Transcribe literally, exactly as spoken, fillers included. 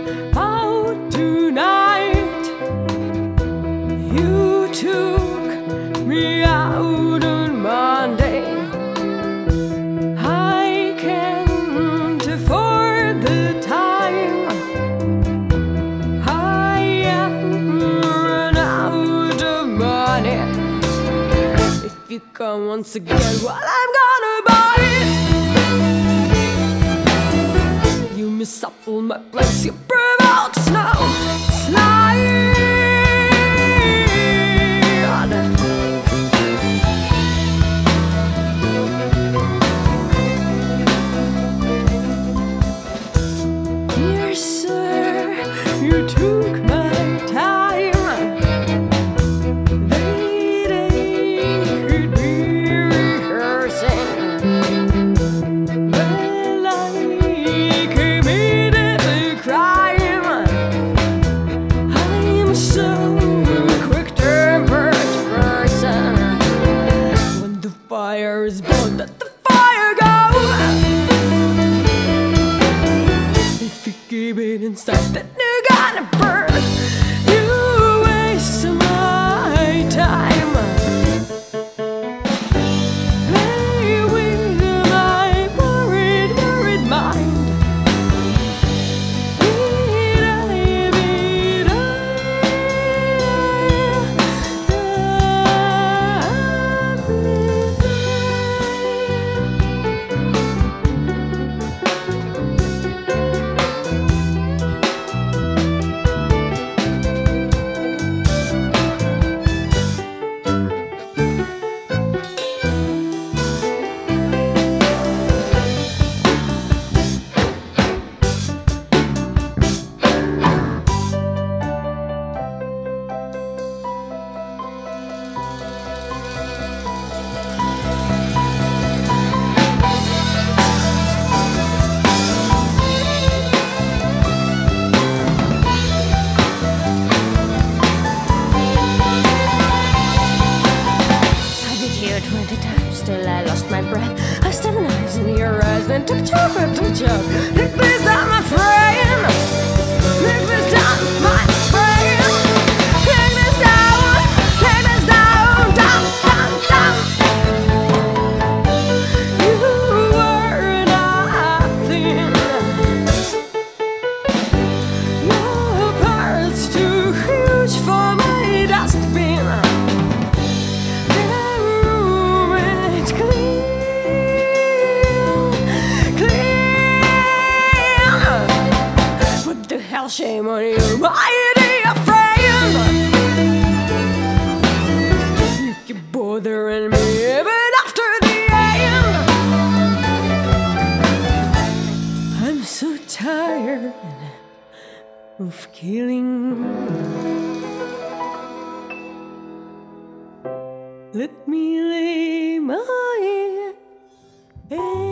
out tonight. You took me out on Monday. I can't afford the time. I am run out of money. If you come once again, well, I'm gonna buy it. You miss up all my plans, you provoke snow slide. Yes, sir, you took my time. They, they could be rehearsing. Well, I committed a crime. I'm so quick-tempered person. When the fire is born, let the fire go. If you keep it inside, then you're gonna burn. You waste my time. Play with my worried, worried mind. Twenty times till I lost my breath. I stuck knives in your eyes, then took chocolate to choke. Take this down, my friend. Take this down, my friend. Take this down, take this down, down, down, down. You were nothing. Your parts too huge for my dustbin. Shame on you, my dear friend. You keep bothering me even after the end. I'm so tired of killing. Let me lay my head.